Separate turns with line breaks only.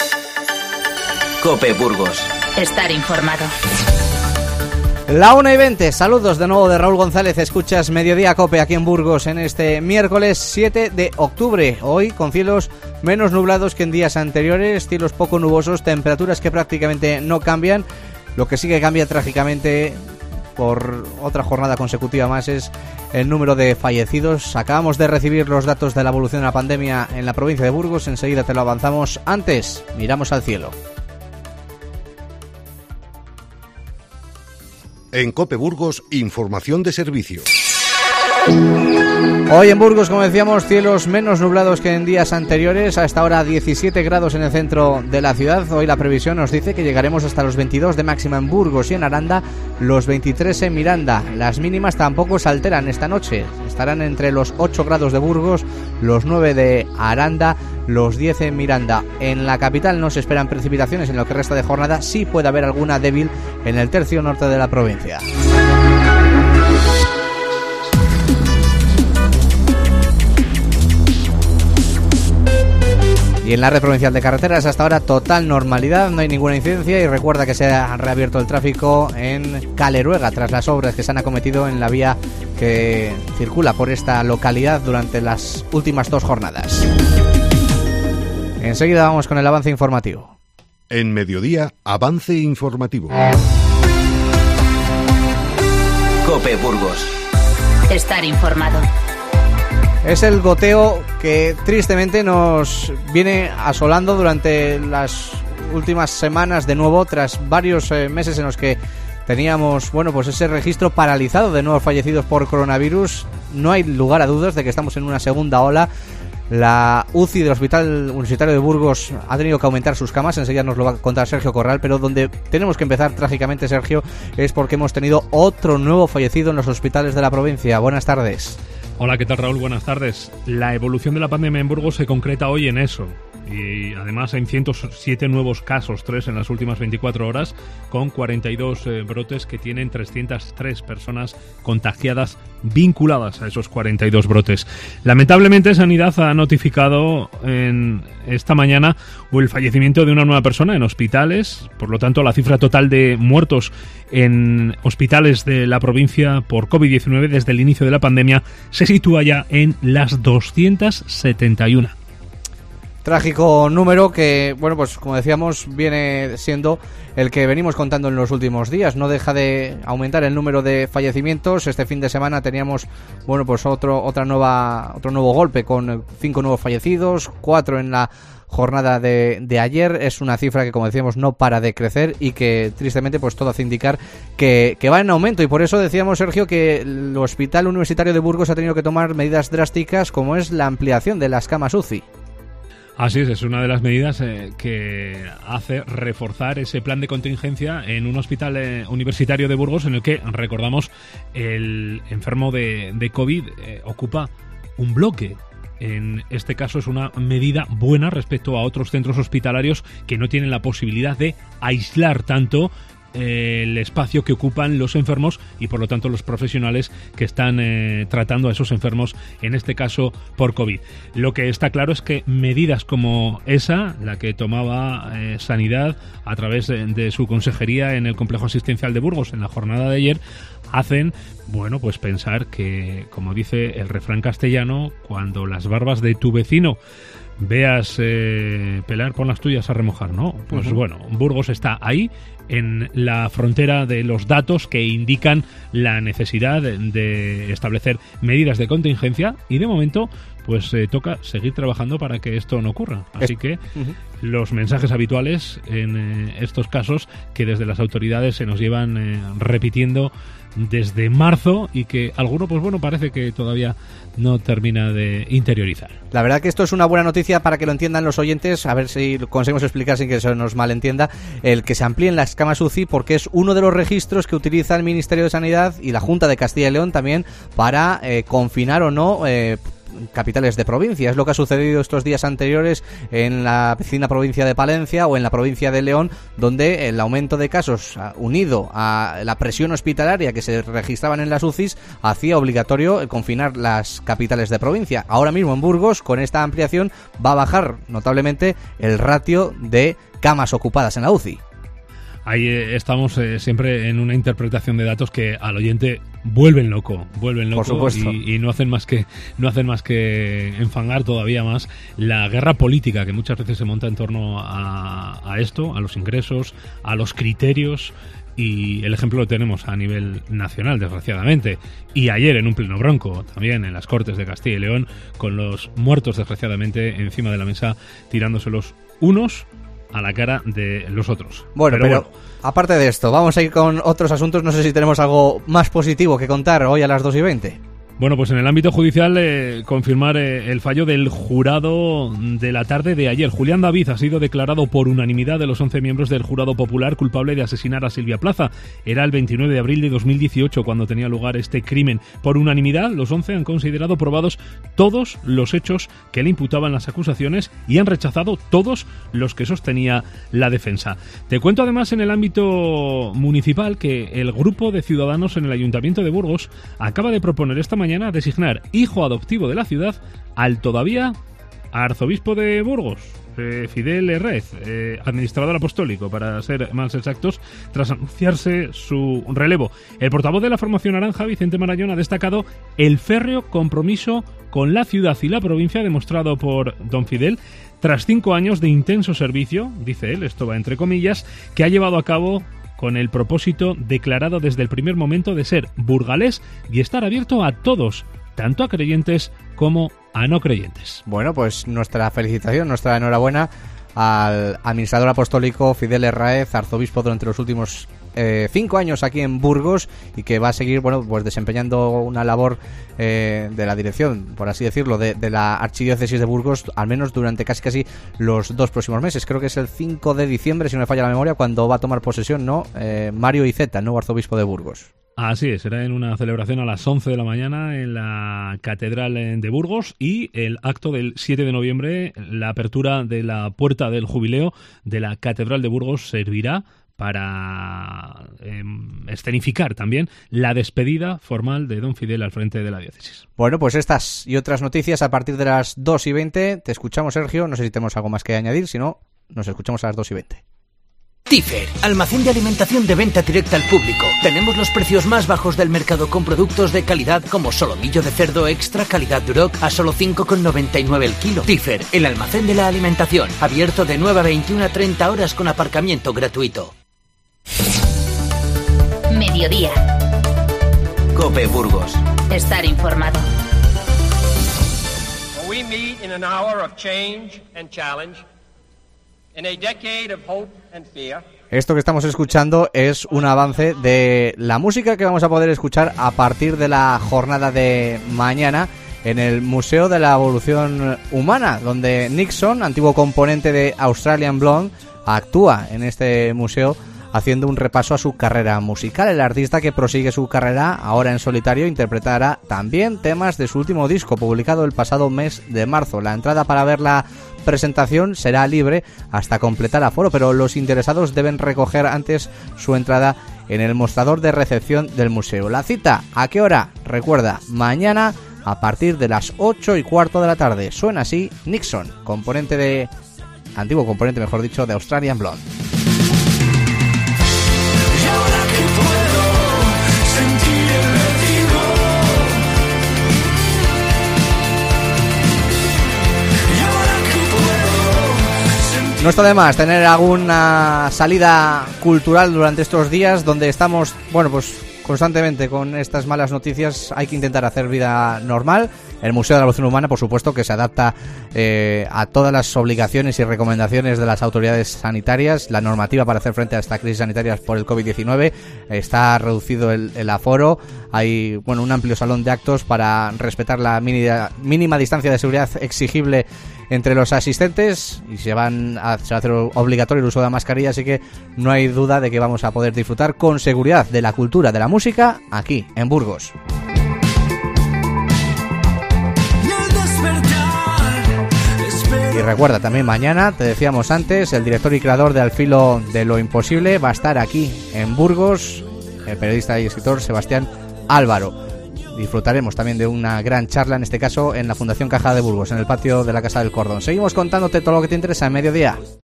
COPE Burgos.
Estar informado.
La 1:20, saludos de nuevo de Raúl González, escuchas Mediodía COPE aquí en Burgos en este miércoles 7 de octubre, hoy con cielos menos nublados que en días anteriores, cielos poco nubosos, temperaturas que prácticamente no cambian, lo que sí que cambia trágicamente por otra jornada consecutiva más es el número de fallecidos. Acabamos de recibir los datos de la evolución de la pandemia en la provincia de Burgos, enseguida te lo avanzamos, antes miramos al cielo.
En COPE Burgos, información de servicio.
Hoy en Burgos, como decíamos, cielos menos nublados que en días anteriores. A esta hora 17 grados en el centro de la ciudad. Hoy la previsión nos dice que llegaremos hasta los 22 de máxima en Burgos y en Aranda, los 23 en Miranda. Las mínimas tampoco se alteran esta noche. Estarán entre los 8 grados de Burgos, los 9 de Aranda, los 10 en Miranda. En la capital no se esperan precipitaciones en lo que resta de jornada. Sí puede haber alguna débil en el tercio norte de la provincia. Y en la red provincial de carreteras hasta ahora total normalidad, no hay ninguna incidencia y recuerda que se ha reabierto el tráfico en Caleruega tras las obras que se han acometido en la vía que circula por esta localidad durante las últimas 2 jornadas. Enseguida vamos con el avance informativo.
En Mediodía, avance informativo.
COPE Burgos.
Estar informado.
Es el goteo que tristemente nos viene asolando durante las últimas semanas de nuevo, tras varios meses en los que teníamos, pues ese registro paralizado de nuevos fallecidos por coronavirus. No hay lugar a dudas de que estamos en una segunda ola. La UCI del Hospital Universitario de Burgos ha tenido que aumentar sus camas, enseguida nos lo va a contar Sergio Corral, pero donde tenemos que empezar trágicamente, Sergio, es porque hemos tenido otro nuevo fallecido en los hospitales de la provincia. Buenas tardes.
Hola, ¿qué tal, Raúl? Buenas tardes. La evolución de la pandemia en Burgos se concreta hoy en eso. Y además hay 107 nuevos casos, 3 en las últimas 24 horas, con 42 brotes que tienen 303 personas contagiadas vinculadas a esos 42 brotes. Lamentablemente, Sanidad ha notificado esta mañana el fallecimiento de una nueva persona en hospitales. Por lo tanto, la cifra total de muertos en hospitales de la provincia por COVID-19 desde el inicio de la pandemia se sitúa ya en las 271.
Trágico número que, pues como decíamos, viene siendo el que venimos contando en los últimos días. No deja de aumentar el número de fallecimientos. Este fin de semana teníamos, otro nuevo golpe con 5 nuevos fallecidos, 4 en la jornada de ayer. Es una cifra que, como decíamos, no para de crecer y que tristemente todo hace indicar que va en aumento, y por eso decíamos, Sergio, que el Hospital Universitario de Burgos ha tenido que tomar medidas drásticas como es la ampliación de las camas UCI.
Así es una de las medidas que hace reforzar ese plan de contingencia en un hospital universitario de Burgos en el que, recordamos, el enfermo de COVID ocupa un bloque. En este caso es una medida buena respecto a otros centros hospitalarios que no tienen la posibilidad de aislar tanto el espacio que ocupan los enfermos y por lo tanto los profesionales que están tratando a esos enfermos, en este caso por COVID. Lo que está claro es que medidas como esa, la que tomaba Sanidad a través de su consejería en el complejo asistencial de Burgos en la jornada de ayer, hacen pensar que, como dice el refrán castellano, cuando las barbas de tu vecino veas pelar, pon las tuyas a remojar, ¿no? Burgos está ahí, en la frontera de los datos que indican la necesidad de establecer medidas de contingencia, y de momento toca seguir trabajando para que esto no ocurra. Así que los mensajes habituales en estos casos que desde las autoridades se nos llevan repitiendo desde marzo y que alguno parece que todavía no termina de interiorizar.
La verdad que esto es una buena noticia para que lo entiendan los oyentes, a ver si conseguimos explicar sin que se nos malentienda, el que se amplíen las camas UCI, porque es uno de los registros que utiliza el Ministerio de Sanidad y la Junta de Castilla y León también para confinar o no capitales de provincia. Es lo que ha sucedido estos días anteriores en la vecina provincia de Palencia o en la provincia de León, donde el aumento de casos unido a la presión hospitalaria que se registraban en las UCIs hacía obligatorio confinar las capitales de provincia. Ahora mismo en Burgos, con esta ampliación, va a bajar notablemente el ratio de camas ocupadas en la UCI.
Ahí estamos siempre en una interpretación de datos que al oyente vuelven loco
Por supuesto.
y no hacen más que enfangar todavía más la guerra política que muchas veces se monta en torno a esto, a los ingresos, a los criterios. Y el ejemplo lo tenemos a nivel nacional, desgraciadamente. Y ayer en un pleno bronco, también en las Cortes de Castilla y León, con los muertos, desgraciadamente, encima de la mesa, tirándoselos unos a la cara de los otros.
Pero aparte de esto, vamos a ir con otros asuntos. No sé si tenemos algo más positivo que contar hoy a las 2:20.
Bueno, pues en el ámbito judicial, confirmar el fallo del jurado de la tarde de ayer. Julián David ha sido declarado por unanimidad de los 11 miembros del jurado popular culpable de asesinar a Silvia Plaza. Era el 29 de abril de 2018 cuando tenía lugar este crimen. Por unanimidad, los 11 han considerado probados todos los hechos que le imputaban las acusaciones y han rechazado todos los que sostenía la defensa. Te cuento además en el ámbito municipal que el grupo de ciudadanos en el Ayuntamiento de Burgos acaba de proponer esta mañana designar hijo adoptivo de la ciudad al todavía arzobispo de Burgos, Fidel Herrez, administrador apostólico, para ser más exactos, tras anunciarse su relevo. El portavoz de la formación naranja, Vicente Marañón, ha destacado el férreo compromiso con la ciudad y la provincia demostrado por don Fidel tras 5 años de intenso servicio, dice él, esto va entre comillas, que ha llevado a cabo con el propósito declarado desde el primer momento de ser burgalés y estar abierto a todos, tanto a creyentes como a no creyentes.
Bueno, pues nuestra felicitación, nuestra enhorabuena al administrador apostólico Fidel Herrez, arzobispo durante los últimos 5 años aquí en Burgos, y que va a seguir, bueno, pues desempeñando una labor de la dirección, por así decirlo, de la archidiócesis de Burgos, al menos durante casi los 2 próximos meses. Creo que es el 5 de diciembre, si no me falla la memoria, cuando va a tomar posesión, ¿no? Mario Iceta, el nuevo arzobispo de Burgos.
Así es, será en una celebración a las 11 de la mañana en la Catedral de Burgos, y el acto del 7 de noviembre, la apertura de la Puerta del Jubileo de la Catedral de Burgos, servirá para escenificar también la despedida formal de don Fidel al frente de la diócesis.
Bueno, pues estas y otras noticias a partir de las 2:20. Te escuchamos, Sergio. No sé si tenemos algo más que añadir, si no, nos escuchamos a las 2:20.
Tifer, almacén de alimentación de venta directa al público. Tenemos los precios más bajos del mercado con productos de calidad como solomillo de cerdo extra calidad Duroc a solo 5,99 el kilo. Tifer, el almacén de la alimentación, abierto de 9 a 21 a 30 horas con aparcamiento gratuito.
Mediodía.
COPE Burgos.
Estar informado.
We meet in an hour of change and challenge. In a decade of hope and fear.
Esto que estamos escuchando es un avance de la música que vamos a poder escuchar a partir de la jornada de mañana en el Museo de la Evolución Humana, donde Nixon, antiguo componente de Australian Blonde, actúa en este museo haciendo un repaso a su carrera musical. El artista, que prosigue su carrera ahora en solitario, interpretará también temas de su último disco, publicado el pasado mes de marzo. La entrada para ver la presentación será libre hasta completar aforo, pero los interesados deben recoger antes su entrada en el mostrador de recepción del museo. La cita, ¿a qué hora? Recuerda, mañana a partir de las 8:15 de la tarde. Suena así Nixon, antiguo componente, mejor dicho, de Australian Blonde. No está de más tener alguna salida cultural durante estos días donde estamos, bueno, pues constantemente con estas malas noticias. Hay que intentar hacer vida normal. El Museo de la Evolución Humana, por supuesto, que se adapta a todas las obligaciones y recomendaciones de las autoridades sanitarias. La normativa para hacer frente a esta crisis sanitaria por el COVID-19. Está reducido el aforo. Hay, bueno, un amplio salón de actos para respetar la mínima distancia de seguridad exigible entre los asistentes, y se va a hacer obligatorio el uso de la mascarilla, así que no hay duda de que vamos a poder disfrutar con seguridad de la cultura, de la música, aquí en Burgos. recuerda, también mañana, te decíamos antes, el director y creador de Al filo de lo imposible va a estar aquí en Burgos, el periodista y escritor Sebastián Álvaro. Disfrutaremos también de una gran charla, en este caso en la Fundación Caja de Burgos, en el patio de la Casa del Cordón. Seguimos contándote todo lo que te interesa en Mediodía.